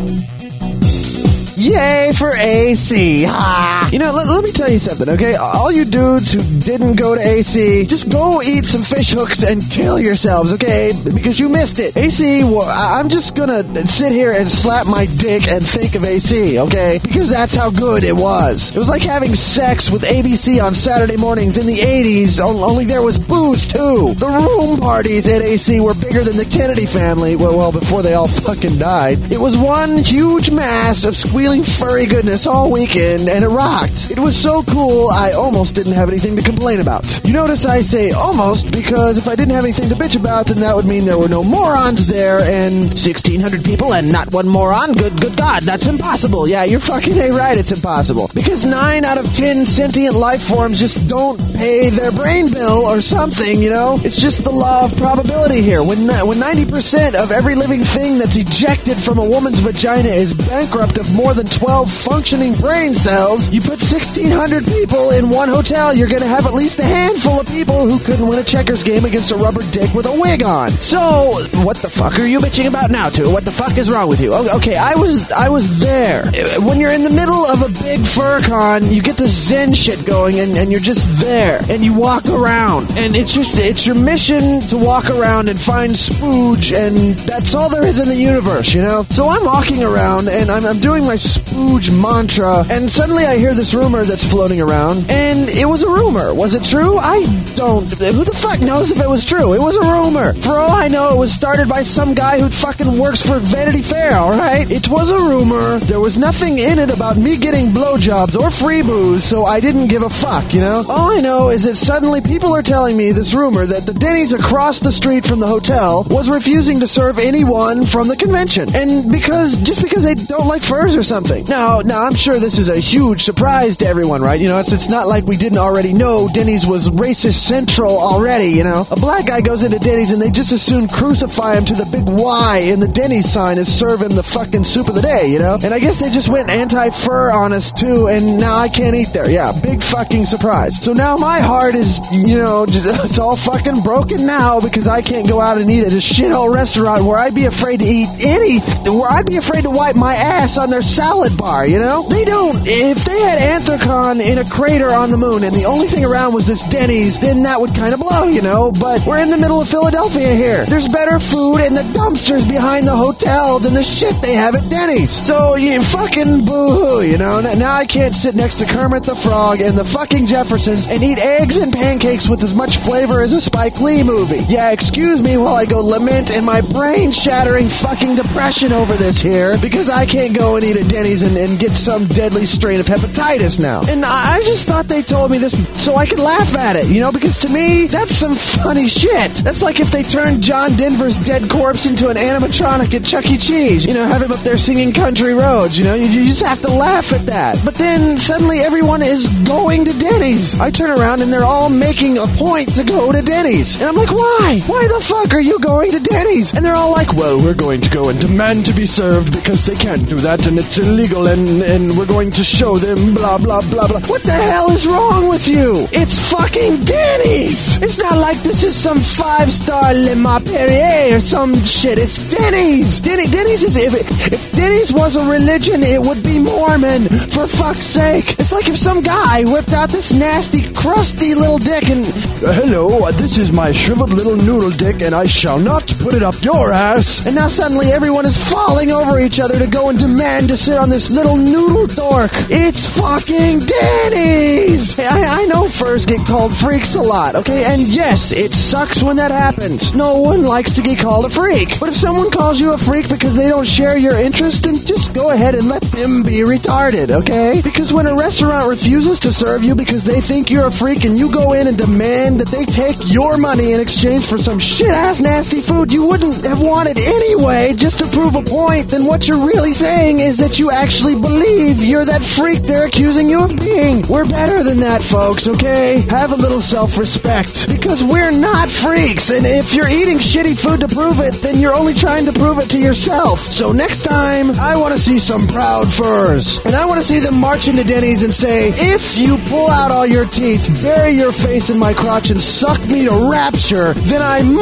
Yay for AC. Ha! You know, let me tell you something, okay? All you dudes who didn't go to AC, just go eat some fish hooks and kill yourselves, okay? Because you missed it. AC, I'm just gonna sit here and slap my dick and think of AC, okay? Because that's how good it was. It was like having sex with ABC on Saturday mornings in the 80s, only there was booze, too. The room parties at AC were bigger than the Kennedy family, well, before they all fucking died. It was one huge mass of squealing furry goodness all weekend, and it rocked. It was so cool, I almost didn't have anything to complain about. You notice I say almost, because if I didn't have anything to bitch about, then that would mean there were no morons there, and 1,600 people and not one moron? Good God, that's impossible. Yeah, you're fucking right, it's impossible. Because 9 out of 10 sentient life forms just don't pay their brain bill or something, you know? It's just the law of probability here. When 90% of every living thing that's ejected from a woman's vagina is bankrupt of more than 12 functioning brain cells, you put 1,600 people in one hotel, you're gonna have at least a handful of people who couldn't win a checkers game against a rubber dick with a wig on. So, what the fuck are you bitching about now, too? What the fuck is wrong with you? Okay, I was there. When you're in the middle of a big fur con, you get the Zen shit going, and you're just there, and you walk around, and it's your mission to walk around and find spooge, and that's all there is in the universe, you know? So I'm walking around, and I'm doing my spooge mantra, and suddenly I hear this rumor that's floating around, and it was a rumor. Was it true? I don't. Who the fuck knows if it was true? It was a rumor. For all I know, it was started by some guy who fucking works for Vanity Fair, alright? It was a rumor. There was nothing in it about me getting blowjobs or free booze, so I didn't give a fuck, you know? All I know is that suddenly people are telling me this rumor that the Denny's across the street from the hotel was refusing to serve anyone from the convention. And just because they don't like furs or something. Now, I'm sure this is a huge surprise to everyone, right? You know, it's not like we didn't already know Denny's was racist central already, you know? A black guy goes into Denny's and they just as soon crucify him to the big Y in the Denny's sign as serve him the fucking soup of the day, you know? And I guess they just went anti-fur on us too, and now I can't eat there. Yeah, big fucking surprise. So now my heart is, you know, it's all fucking broken now because I can't go out and eat at a shithole restaurant where I'd be afraid to eat where I'd be afraid to wipe my ass on their salad bar, you know? They don't. If they had Anthrocon in a crater on the moon and the only thing around was this Denny's, then that would kind of blow, you know? But we're in the middle of Philadelphia here. There's better food in the dumpsters behind the hotel than the shit they have at Denny's. So, you fucking boo-hoo, you know? Now I can't sit next to Kermit the Frog and the fucking Jeffersons and eat eggs and pancakes with as much flavor as a Spike Lee movie. Yeah, excuse me while I go lament in my brain-shattering fucking depression over this here, because I can't go and eat at Denny's and get some deadly strain of hepatitis now. And I just thought they told me this so I could laugh at it, you know, because to me, that's some funny shit. That's like if they turned John Denver's dead corpse into an animatronic at Chuck E. Cheese, you know, have him up there singing Country Roads, you know, you just have to laugh at that. But then suddenly everyone is going to Denny's. I turn around and they're all making a point to go to Denny's. And I'm like, why? Why the fuck are you going to Denny's? And they're all like, well, we're going to go and demand to be served because they can't do that and it's illegal and we're going to show them blah, blah, blah, blah. What the hell is wrong with you? It's fucking Denny's! It's not like this is some 5-star Le Mans Perrier or some shit. It's Denny's! Denny's is... If Denny's was a religion, it would be Mormon, for fuck's sake. It's like if some guy whipped out this nasty, crusty little dick and... hello, this is my shriveled little noodle dick and I shall not put it up your ass. And now suddenly everyone is falling over each other to go and demand to sit on this little noodle dork. It's fucking Denny's! Hey, I know furs get called freaks a lot, okay? And yes, it sucks when that happens. No one likes to get called a freak. But if someone calls you a freak because they don't share your interest, then just go ahead and let them be retarded, okay? Because when a restaurant refuses to serve you because they think you're a freak and you go in and demand that they take your money in exchange for some shit-ass nasty food you wouldn't have wanted anyway just to prove a point, then what you're really saying is that you actually believe you're that freak they're accusing you of being. We're better than that, folks, okay? Have a little self-respect. Because we're not freaks, and if you're eating shitty food to prove it, then you're only trying to prove it to yourself. So next time, I want to see some proud furs. And I want to see them march into Denny's and say, if you pull out all your teeth, bury your face in my crotch, and suck me to rapture, then I might let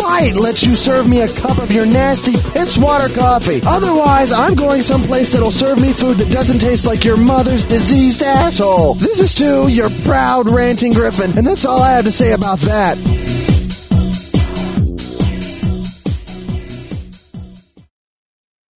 lets you serve me a cup of your nasty piss water coffee. Otherwise, I'm going someplace that'll serve me food that doesn't taste like your mother's diseased asshole. This is Stu, your proud ranting griffin, and that's all I have to say about that.